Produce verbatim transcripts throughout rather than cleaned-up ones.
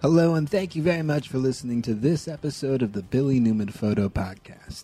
Hello, and thank you very much for listening to this episode of the Billy Newman Photo Podcast.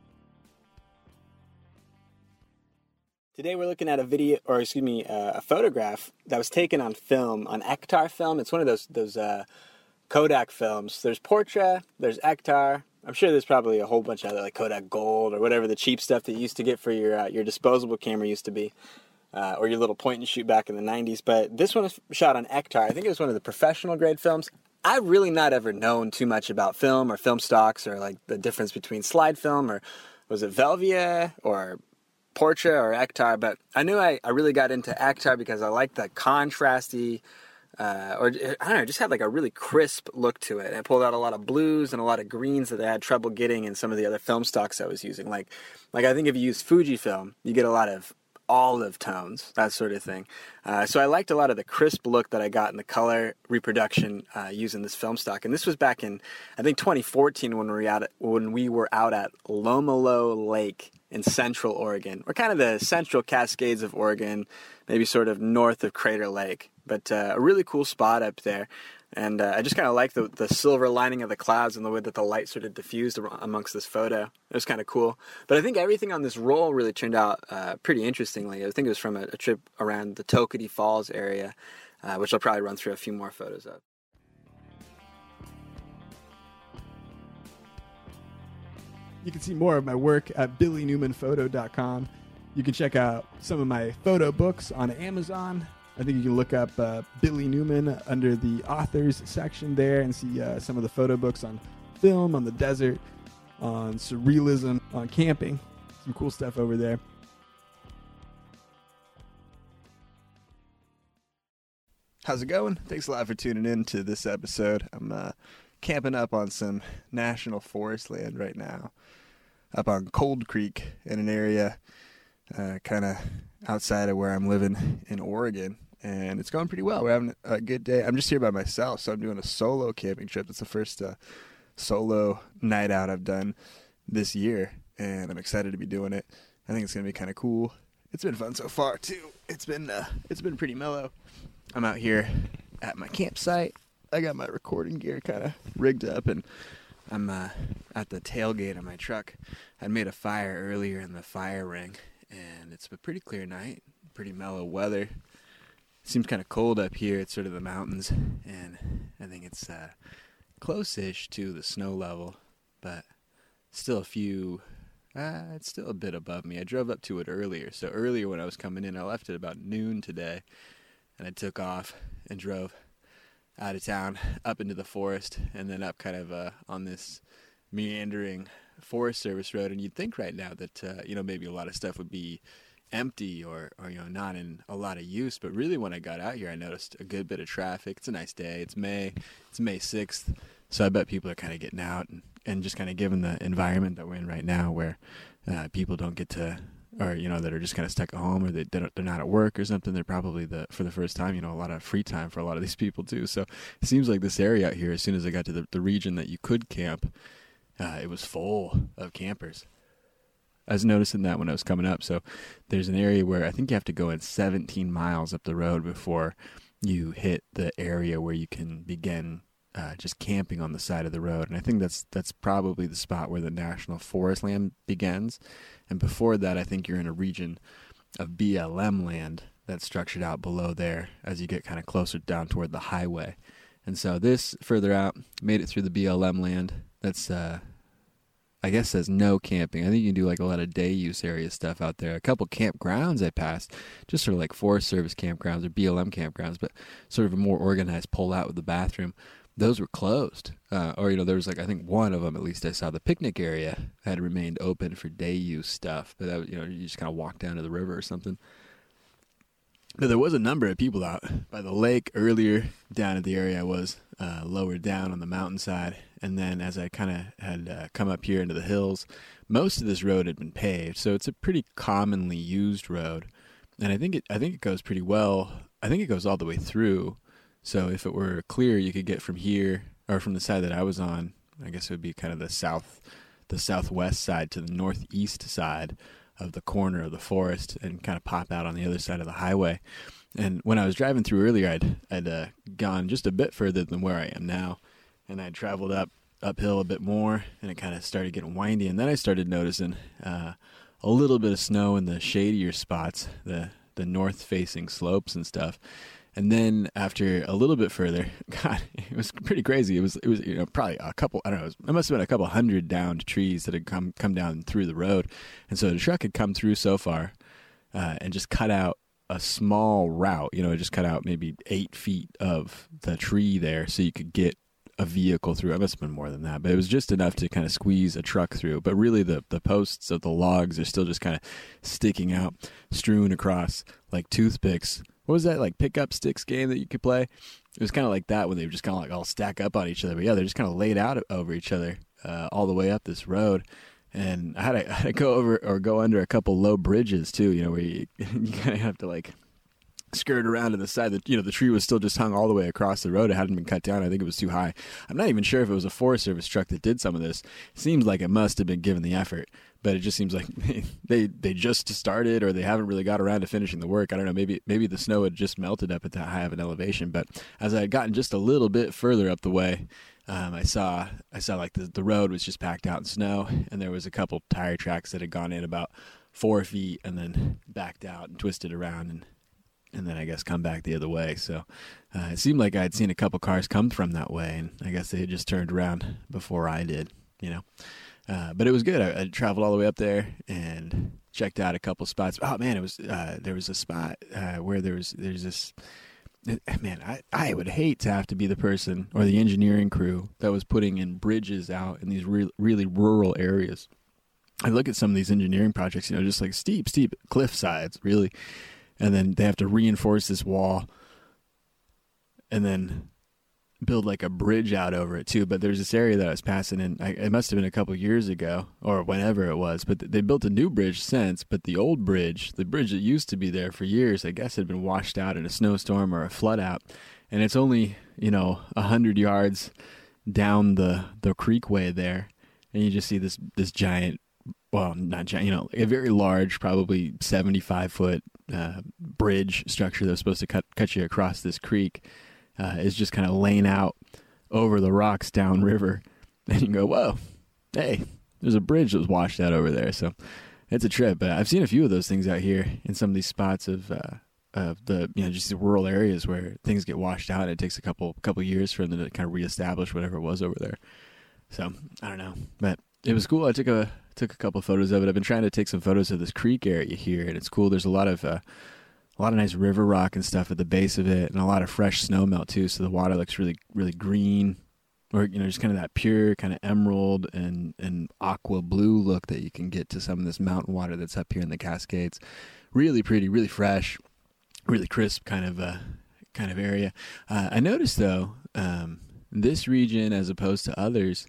Today we're looking at a video, or excuse me, uh, a photograph that was taken on film, on Ektar film. It's one of those those uh, Kodak films. There's Portra, there's Ektar. I'm sure there's probably a whole bunch of other, like Kodak Gold or whatever the cheap stuff that you used to get for your uh, your disposable camera used to be, uh, or your little point and shoot back in the nineties. But this one was shot on Ektar. I think it was one of the professional grade films. I've really not ever known too much about film or film stocks or like the difference between slide film or was it Velvia or Portra or Ektar, but I knew I, I really got into Ektar because I liked the contrasty, uh, or I don't know, just had like a really crisp look to it. And I pulled out a lot of blues and a lot of greens that I had trouble getting in some of the other film stocks I was using. Like, like I think if you use Fujifilm, you get a lot of olive tones, that sort of thing. Uh, so I liked a lot of the crisp look that I got in the color reproduction uh, using this film stock. And this was back in, I think, twenty fourteen when we were out at, when we were out at Lomelo Lake in Central Oregon. We're kind of the Central Cascades of Oregon, maybe sort of north of Crater Lake. But uh, a really cool spot up there. And uh, I just kind of like the, the silver lining of the clouds and the way that the light sort of diffused amongst this photo. It was kind of cool. But I think everything on this roll really turned out uh, pretty interestingly. I think it was from a, a trip around the Toketee Falls area, uh, which I'll probably run through a few more photos of. You can see more of my work at billy newman photo dot com. You can check out some of my photo books on Amazon. I think you can look up uh, Billy Newman under the authors section there and see uh, some of the photo books on film, on the desert, on surrealism, on camping. Some cool stuff over there. How's it going? Thanks a lot for tuning in to this episode. I'm uh, camping up on some national forest land right now, up on Cold Creek in an area uh, kind of outside of where I'm living in Oregon. And it's going pretty well. We're having a good day. I'm just here by myself, so I'm doing a solo camping trip. It's the first uh, solo night out I've done this year, and I'm excited to be doing it. I think it's going to be kind of cool. It's been fun so far, too. It's been uh, it's been pretty mellow. I'm out here at my campsite. I got my recording gear kind of rigged up, and I'm uh, at the tailgate of my truck. I made a fire earlier in the fire ring, and it's a pretty clear night, pretty mellow weather. It seems kind of cold up here. It's sort of the mountains, and I think it's uh, close-ish to the snow level, but still a few, uh, it's still a bit above me. I drove up to it earlier, so earlier when I was coming in, I left at about noon today, and I took off and drove out of town, up into the forest, and then up kind of uh, on this meandering Forest Service road, and you'd think right now that, uh, you know, maybe a lot of stuff would be empty or, or, you know, not in a lot of use, but really when I got out here, I noticed a good bit of traffic. It's a nice day. It's May. It's May sixth, so I bet people are kind of getting out and, and just kind of given the environment that we're in right now where uh, people don't get to, or, you know, that are just kind of stuck at home or they, they're not at work or something. They're probably, the for the first time, you know, a lot of free time for a lot of these people too. So it seems like this area out here, as soon as I got to the, the region that you could camp, uh, it was full of campers. I was noticing that when I was coming up. So there's an area where I think you have to go in seventeen miles up the road before you hit the area where you can begin uh, just camping on the side of the road. And I think that's that's probably the spot where the national forest land begins. And before that, I think you're in a region of B L M land that's structured out below there as you get kind of closer down toward the highway. And so this further out made it through the B L M land. That's uh, I guess says no camping. I think you can do like a lot of day use area stuff out there. A couple campgrounds I passed, just sort of like Forest Service campgrounds or B L M campgrounds, but sort of a more organized pull out with the bathroom. Those were closed. Uh, or, you know, there was like, I think one of them, at least I saw, the picnic area had remained open for day use stuff. But, that was, you know, you just kind of walk down to the river or something. But there was a number of people out by the lake earlier down at the area I was, uh, lower down on the mountainside. And then as I kind of had uh, come up here into the hills, most of this road had been paved. So it's a pretty commonly used road. And I think it, I think it goes pretty well. I think it goes all the way through. So if it were clear, you could get from here, or from the side that I was on, I guess it would be kind of the south, the southwest side to the northeast side of the corner of the forest and kind of pop out on the other side of the highway. And when I was driving through earlier, I'd I'd uh, gone just a bit further than where I am now, and I'd traveled up uphill a bit more, and it kind of started getting windy. And then I started noticing uh, a little bit of snow in the shadier spots, the the north-facing slopes and stuff. And then after a little bit further, God, it was pretty crazy. It was it was you know probably a couple I don't know. It, was, it must have been a couple hundred downed trees that had come come down through the road, and so the truck had come through so far uh, and just cut out a small route. You know, it just cut out maybe eight feet of the tree there, so you could get a vehicle through. It must have been more than that, but it was just enough to kind of squeeze a truck through. But really the, the posts of the logs are still just kind of sticking out, strewn across like toothpicks. What was that, like pickup sticks game that you could play? It was kind of like that, when they were just kind of like all stack up on each other. But yeah, they're just kind of laid out over each other uh, all the way up this road. And I had, to, I had to go over or go under a couple low bridges too, you know, where you, you kind of have to like skirt around to the side. That, you know, the tree was still just hung all the way across the road. It hadn't been cut down. I think it was too high. I'm not even sure if it was a Forest Service truck that did some of this. It seems like it must have been given the effort, but it just seems like they they just started, or they haven't really got around to finishing the work. I don't know. Maybe maybe the snow had just melted up at that high of an elevation. But as I had gotten just a little bit further up the way, um, I saw I saw like the the road was just packed out in snow, and there was a couple tire tracks that had gone in about four feet and then backed out and twisted around and. And then I guess come back the other way. So uh, it seemed like I had seen a couple cars come from that way, and I guess they had just turned around before I did, you know. Uh, but it was good. I, I traveled all the way up there and checked out a couple spots. Oh man, it was uh, there was a spot uh, where there was there's this. Man, I, I would hate to have to be the person or the engineering crew that was putting in bridges out in these re- really rural areas. I look at some of these engineering projects, you know, just like steep, steep cliff sides, really. And then they have to reinforce this wall and then build like a bridge out over it too. But there's this area that I was passing in, I, it must have been a couple years ago or whenever it was, but they built a new bridge since. But the old bridge, the bridge that used to be there for years, I guess had been washed out in a snowstorm or a flood out. And it's only, you know, a hundred yards down the, the creekway there. And you just see this, this giant, well, not giant, you know, a very large, probably seventy-five foot uh, bridge structure that was supposed to cut cut you across this creek uh, is just kind of laying out over the rocks downriver. And you go, whoa, hey, there's a bridge that was washed out over there. So it's a trip. But I've seen a few of those things out here in some of these spots of uh, of the, you know, just the rural areas where things get washed out. And it takes a couple couple years for them to kind of reestablish whatever it was over there. So I don't know, but it was cool. I took a took a couple photos of it. I've been trying to take some photos of this creek area here, and it's cool. There's a lot of uh, a lot of nice river rock and stuff at the base of it, and a lot of fresh snow melt too. So the water looks really really green, or you know, just kind of that pure kind of emerald and and aqua blue look that you can get to some of this mountain water that's up here in the Cascades. Really pretty, really fresh, really crisp kind of uh, kind of area. Uh, I noticed though, um, this region as opposed to others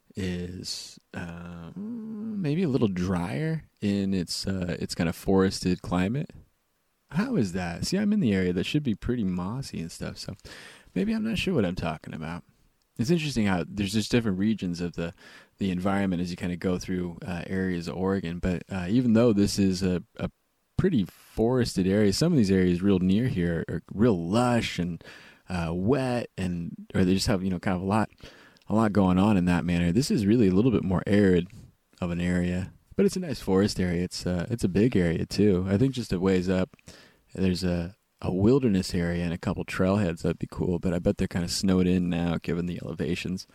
is uh, maybe a little drier in its uh, its kind of forested climate. How is that? See, I'm in the area that should be pretty mossy and stuff, so maybe I'm not sure what I'm talking about. It's interesting how there's just different regions of the, the environment as you kind of go through uh, areas of Oregon. But uh, even though this is a, a pretty forested area, some of these areas real near here are real lush and uh, wet, and or they just have, you know, kind of a lot a lot going on in that manner. This is really a little bit more arid of an area, but it's a nice forest area. It's uh, it's a big area too. I think just a ways up, there's a, a wilderness area and a couple trailheads that'd be cool, but I bet they're kind of snowed in now given the elevations.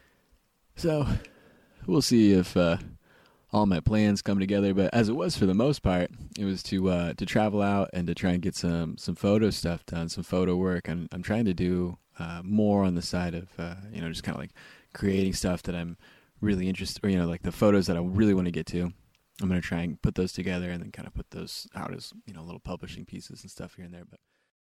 So we'll see if uh, all my plans come together. But as it was for the most part, it was to uh, to travel out and to try and get some some photo stuff done, some photo work. I'm I'm trying to do uh, more on the side of uh, you know, just kind of like creating stuff that I'm really interested, or you know, like the photos that I really want to get to. I'm going to try and put those together and then kind of put those out as, you know, little publishing pieces and stuff here and there. But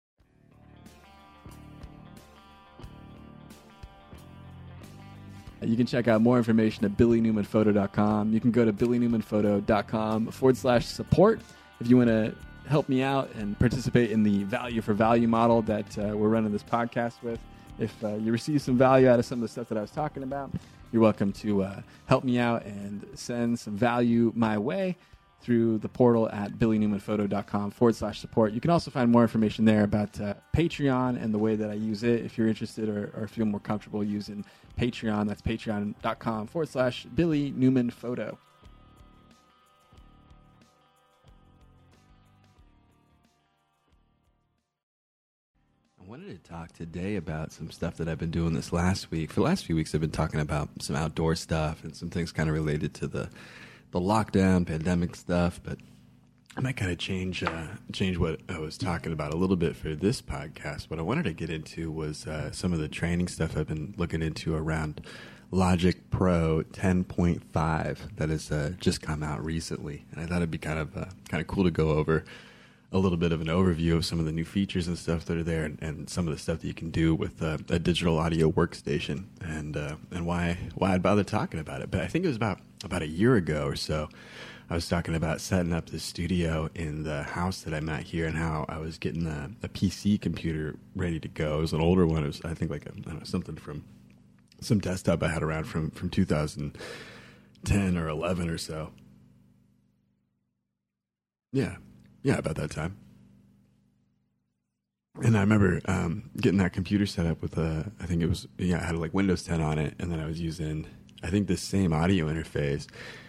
you can check out more information at billy newman photo dot com. You can go to billy newman photo dot com forward slash support if you want to help me out and participate in the value for value model that uh, we're running this podcast with. If uh, you receive some value out of some of the stuff that I was talking about, you're welcome to uh, help me out and send some value my way. through the portal at billynewmanphoto.com forward slash support. You can also find more information there about uh, Patreon and the way that I use it. If you're interested or, or feel more comfortable using Patreon, that's patreon.com forward slash Billy Newman Photo. I wanted to talk today about some stuff that I've been doing this last week. For the last few weeks, I've been talking about some outdoor stuff and some things kind of related to the the lockdown, pandemic stuff. But I might kind of change uh, change what I was talking about a little bit for this podcast. What I wanted to get into was uh, some of the training stuff I've been looking into around Logic Pro ten point five that has uh, just come out recently, and I thought it'd be kind of uh, kind of cool to go over a little bit of an overview of some of the new features and stuff that are there, and, and some of the stuff that you can do with uh, a digital audio workstation, and uh, and why why I'd bother talking about it. But I think it was about about a year ago or so, I was talking about setting up the studio in the house that I'm at here, and how I was getting a, a P C computer ready to go. It was an older one. It was, I think, like a, I don't know, something from some desktop I had around from from two thousand ten or eleven or so. Yeah. Yeah, about that time. And I remember um, getting that computer set up with a, I think it was, yeah, I had like Windows ten on it, and then I was using, I think, the same audio interface,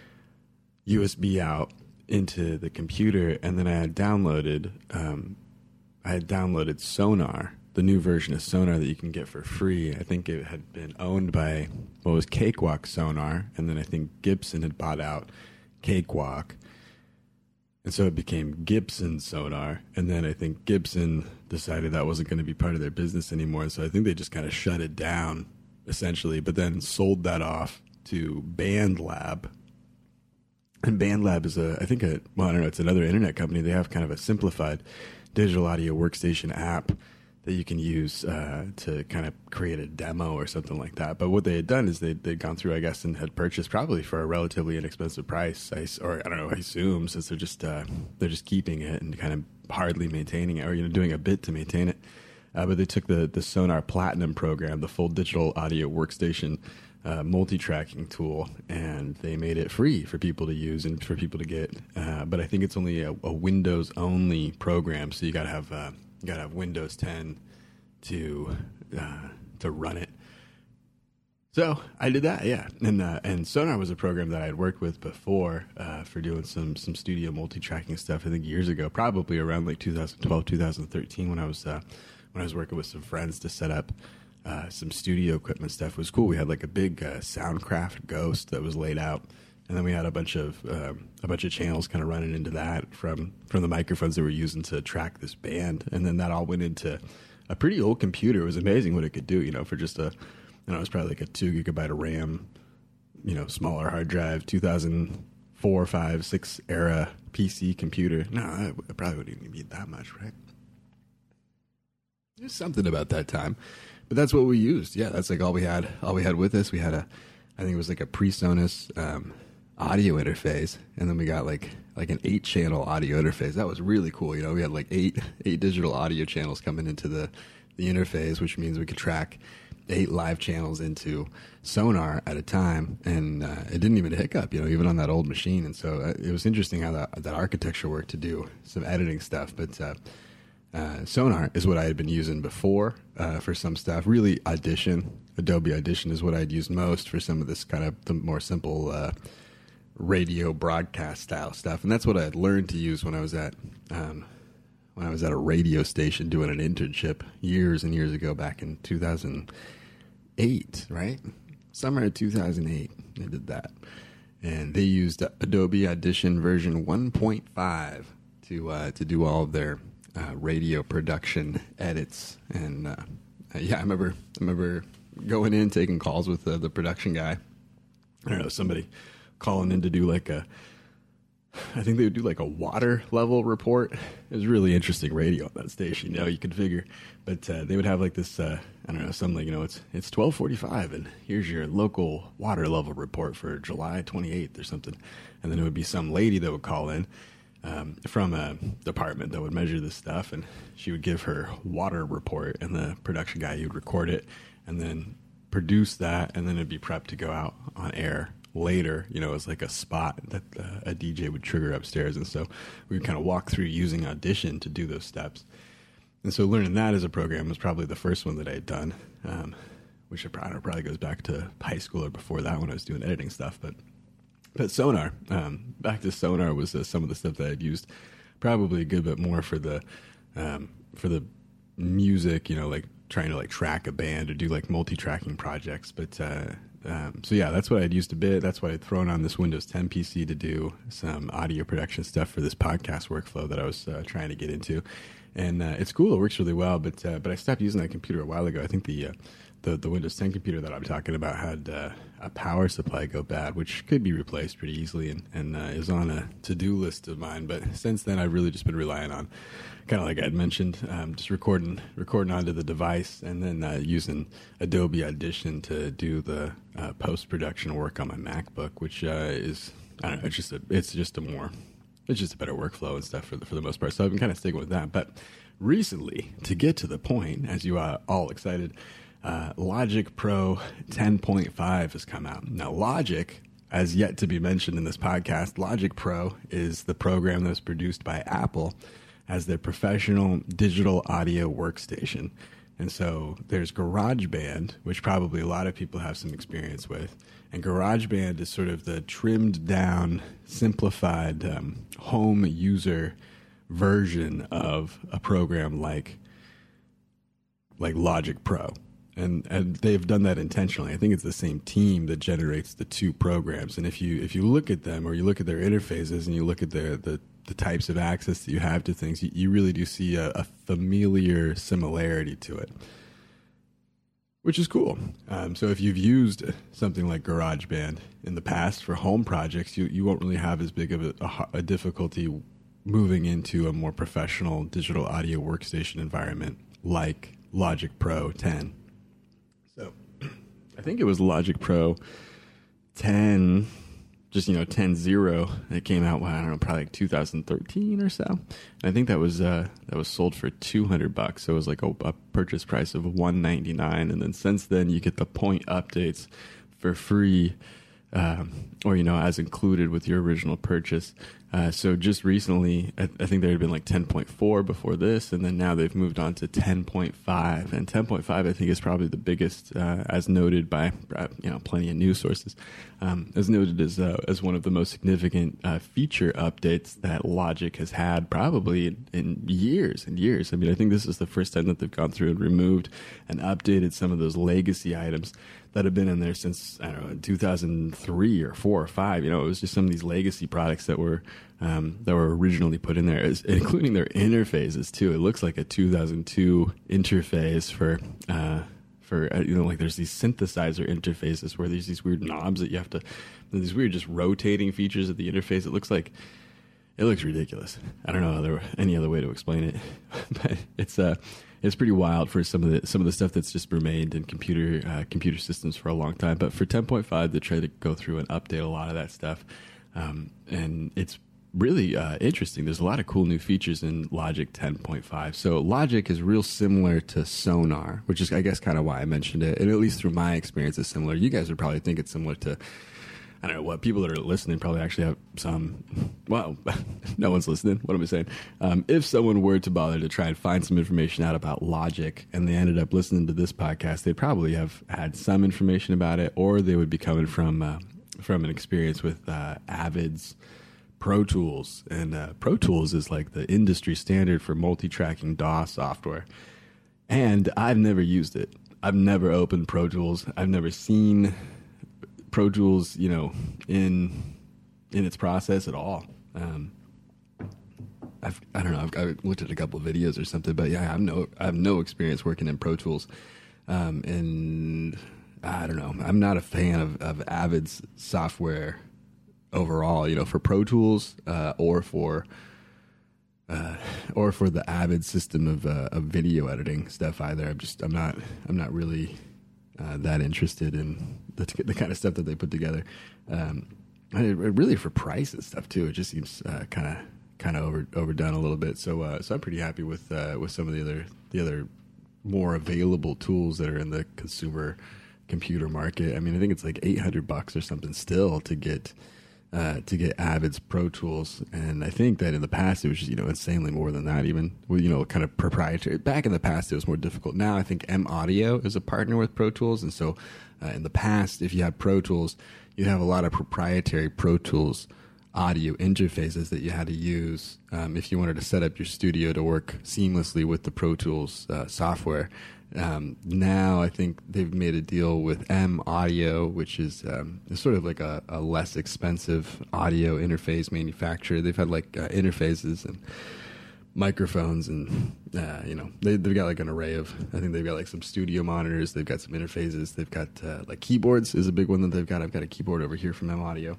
U S B out into the computer, and then I had downloaded, um, I had downloaded Sonar, the new version of Sonar that you can get for free. I think it had been owned by, what was Cakewalk Sonar, and then I think Gibson had bought out Cakewalk. And so it became Gibson Sonar, and then I think Gibson decided that wasn't going to be part of their business anymore, and so I think they just kind of shut it down, essentially, but then sold that off to BandLab. And BandLab is, a, I think, a, well, I don't know, it's another internet company. They have kind of a simplified digital audio workstation app that you can use uh, to kind of create a demo or something like that. But what they had done is they'd, they'd gone through, I guess, and had purchased probably for a relatively inexpensive price, I, or I don't know, I assume, since they're just uh, they're just keeping it and kind of hardly maintaining it, or you know, doing a bit to maintain it. Uh, but they took the the Sonar Platinum program, the full digital audio workstation uh, multi-tracking tool, and they made it free for people to use and for people to get. Uh, but I think it's only a, a Windows only program, so you got to have. Uh, You gotta have Windows ten to uh, to run it. So I did that, yeah. And uh, and Sonar was a program that I had worked with before uh, for doing some some studio multi-tracking stuff. I think years ago, probably around like two thousand twelve, two thousand thirteen, when I was uh, when I was working with some friends to set up uh, some studio equipment stuff. It was cool. We had like a big uh, Soundcraft Ghost that was laid out. And then we had a bunch of um, a bunch of channels kind of running into that from, from the microphones that we're using to track this band. And then that all went into a pretty old computer. It was amazing what it could do, you know, for just a, you know, it was probably like a two gigabyte of RAM, you know, smaller hard drive, two thousand four, five, six era P C computer. No, it probably wouldn't even be that much, right? There's something about that time, but that's what we used. Yeah, that's like all we had. All we had with us. We had a, I think it was like a PreSonus um, audio interface, and then we got like like an eight channel audio interface. That was really cool. You know, we had like eight eight digital audio channels coming into the the interface, which means we could track eight live channels into Sonar at a time, and uh, it didn't even hiccup, you know, even on that old machine. And so uh, it was interesting how that that architecture worked to do some editing stuff. But uh, uh, Sonar is what I had been using before uh, for some stuff. Really, Audition, Adobe Audition is what I'd used most for some of this kind of the more simple uh, radio broadcast style stuff. And that's what I had learned to use when I was at um, when I was at a radio station doing an internship years and years ago, back in two thousand eight, right? Summer of two thousand eight, they did that. And they used Adobe Audition version one point five to uh, to do all of their uh, radio production edits. And uh, yeah, I remember I remember going in, taking calls with uh, the production guy. I don't know, somebody calling in to do like a, I think they would do like a water level report. It was really interesting radio on that station, you know, you could figure. But uh, they would have like this, uh, I don't know, something like, you know, it's it's twelve forty-five, and here's your local water level report for July twenty-eighth or something. And then it would be some lady that would call in um, from a department that would measure this stuff, and she would give her water report, and the production guy, he would record it, and then produce that, and then it'd be prepped to go out on air later, you know, as like a spot that uh, a D J would trigger upstairs. And so we would kind of walk through using Audition to do those steps. And so learning that as a program was probably the first one that I had done, um, which I probably, probably goes back to high school or before that when I was doing editing stuff. But but Sonar, um, back to Sonar was uh, some of the stuff that I'd used probably a good bit more for the um, for the music, you know, like trying to like track a band or do like multi-tracking projects. But uh, um, so yeah, that's what I'd used a bit. That's why I'd thrown on this Windows ten P C to do some audio production stuff for this podcast workflow that I was uh, trying to get into. And uh, it's cool. It works really well. But uh, but I stopped using that computer a while ago. I think the uh, the, the Windows ten computer that I'm talking about had uh, a power supply go bad, which could be replaced pretty easily, and, and uh, is on a to-do list of mine. But since then, I've really just been relying on, kind of like I'd mentioned, um, just recording recording onto the device, and then uh, using Adobe Audition to do the uh, post-production work on my MacBook, which uh, is, I don't know, it's just a, it's just a more, it's just a better workflow and stuff for the, for the most part. So I've been kind of sticking with that. But recently, to get to the point, as you are all excited, uh, Logic Pro ten point five has come out. Now, Logic, as yet to be mentioned in this podcast, Logic Pro is the program that was produced by Apple as their professional digital audio workstation. And so there's GarageBand, which probably a lot of people have some experience with. And GarageBand is sort of the trimmed down, simplified um, home user version of a program like like Logic Pro. And and they've done that intentionally. I think it's the same team that generates the two programs. And if you if you look at them, or you look at their interfaces, and you look at their the the types of access that you have to things, you, you really do see a, a familiar similarity to it, which is cool. Um, so if you've used something like GarageBand in the past for home projects, you, you won't really have as big of a, a, a difficulty moving into a more professional digital audio workstation environment like Logic Pro ten. So I think it was Logic Pro ten, just, you know, ten zero that came out, well, I don't know, probably like two thousand thirteen or so. And I think that was uh, that was sold for two hundred bucks. So it was like a, a purchase price of one ninety-nine. And then since then, you get the point updates for free, um, or, you know, as included with your original purchase. Uh, so just recently, I, I think there had been like ten point four before this, and then now they've moved on to ten point five. And ten point five, I think, is probably the biggest, uh, as noted by, uh, you know, plenty of news sources, um, as noted as uh, as one of the most significant uh, feature updates that Logic has had probably in, in years and years. I mean, I think this is the first time that they've gone through and removed and updated some of those legacy items that have been in there since, I don't know, two thousand three or four or five. You know, it was just some of these legacy products that were um, that were originally put in there, including their interfaces too. It looks like a two thousand two interface for uh, for uh, you know, like there's these synthesizer interfaces where there's these weird knobs that you have to, these weird just rotating features of the interface. It looks like, it looks ridiculous. I don't know other, any other way to explain it, but it's uh it's pretty wild for some of the some of the stuff that's just remained in computer uh, computer systems for a long time. But for ten point five, they try to go through and update a lot of that stuff, um, and it's really uh, interesting. There's a lot of cool new features in Logic ten point five. So Logic is real similar to Sonar, which is, I guess, kind of why I mentioned it. And at least through my experience, it's similar. You guys would probably think it's similar to, I don't know, what people that are listening probably actually have some, well, no one's listening. What am I saying? Um, if someone were to bother to try and find some information out about Logic and they ended up listening to this podcast, they'd probably have had some information about it, or they would be coming from, uh, from an experience with uh, Avid's Pro Tools. And uh, Pro Tools is like the industry standard for multi-tracking D A W software. And I've never used it. I've never opened Pro Tools. I've never seen Pro Tools, you know, in in its process at all. Um, I've I don't know. I've, I've looked at a couple of videos or something, but yeah, I have no I have no experience working in Pro Tools, um, and I don't know. I'm not a fan of, of Avid's software overall. You know, for Pro Tools uh, or for uh, or for the Avid system of uh, of video editing stuff either. I'm just I'm not I'm not really Uh, that interested in the, the kind of stuff that they put together. Um, and it, really for price and stuff too. It just seems kind of kind of over overdone a little bit. So uh, so I'm pretty happy with uh, with some of the other the other more available tools that are in the consumer computer market. I mean, I think it's like eight hundred bucks or something still to get uh, to get Avid's Pro Tools, and I think that in the past it was just, you know, insanely more than that, even with, you know, kind of proprietary. Back in the past it was more difficult. Now I think M Audio is a partner with Pro Tools, and so uh, in the past, if you had Pro Tools, you have a lot of proprietary Pro Tools audio interfaces that you had to use um, if you wanted to set up your studio to work seamlessly with the Pro Tools uh, software. Um, now I think they've made a deal with M Audio, which is um, sort of like a, a less expensive audio interface manufacturer. They've had like uh, interfaces and microphones, and uh, you know, they, they've got like an array of, I think they've got like some studio monitors, they've got some interfaces, they've got uh, like keyboards is a big one that they've got. I've got a keyboard over here from M Audio.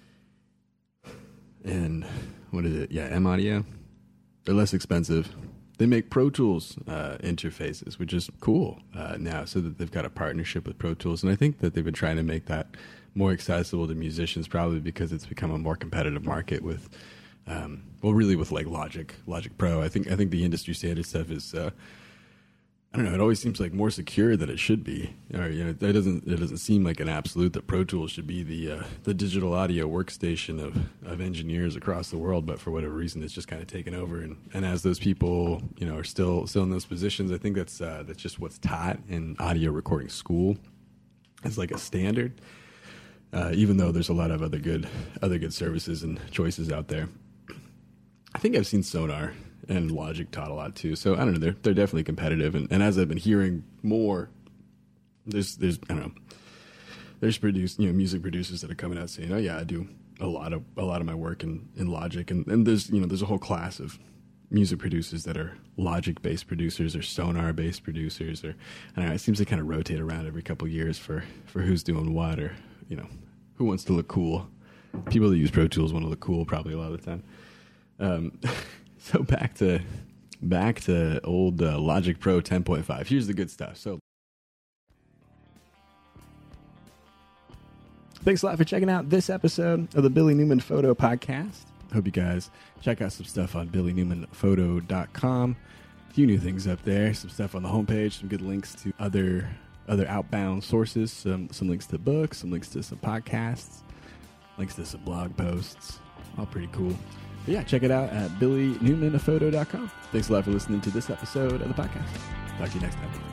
And what is it? Yeah, M Audio. They're less expensive. They make Pro Tools uh, interfaces, which is cool uh, now, so that they've got a partnership with Pro Tools. And I think that they've been trying to make that more accessible to musicians, probably because it's become a more competitive market with, um, well, really with like Logic, Logic Pro. I think I think the industry standard stuff is, uh, I don't know, it always seems like more secure than it should be. Or, you know, it doesn't it doesn't seem like an absolute that Pro Tools should be the uh, the digital audio workstation of, of engineers across the world, but for whatever reason, it's just kind of taken over. And, and as those people, you know, are still still in those positions, I think that's uh, that's just what's taught in audio recording school as like a standard. Uh, even though there's a lot of other good other good services and choices out there. I think I've seen Sonar and Logic taught a lot too. So I don't know, they're they're definitely competitive. And, and as I've been hearing more, there's there's I don't know, there's produce you know music producers that are coming out saying, oh yeah, I do a lot of a lot of my work in, in Logic, and, and there's you know there's a whole class of music producers that are Logic based producers or Sonar based producers, or I don't know, it seems to kind of rotate around every couple of years for, for who's doing what, or you know, who wants to look cool. People that use Pro Tools want to look cool probably a lot of the time. Um, so back to back to old uh, Logic Pro ten point five. Here's the good stuff. So Thanks a lot for checking out this episode of the Billy Newman Photo Podcast. Hope you guys check out some stuff on billy newman photo dot com. A few new things up there. Some stuff on the homepage. Some good links to other other outbound sources. Some some links to books. Some links to some podcasts. Links to some blog posts. All pretty cool. But yeah, check it out at billy newman photo dot com. Thanks a lot for listening to this episode of the podcast. Talk to you next time.